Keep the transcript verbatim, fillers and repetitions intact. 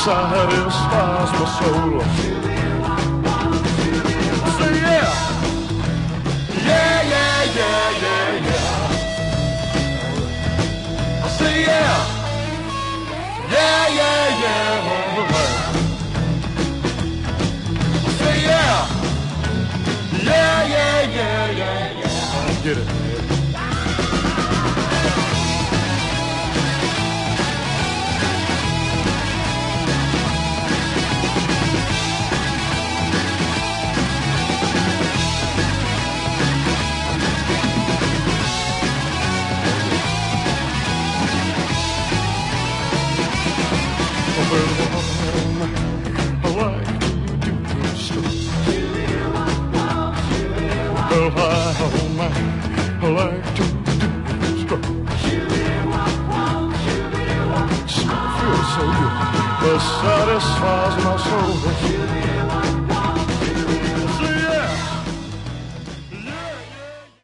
satisfies my soul. Say yeah, yeah, yeah, yeah, yeah, yeah. I say yeah, yeah, yeah, yeah. I say yeah, yeah, yeah, yeah, yeah, yeah. Get it, man. Well, I, oh my, I like to do stroke. It feels so good. It satisfies my soul.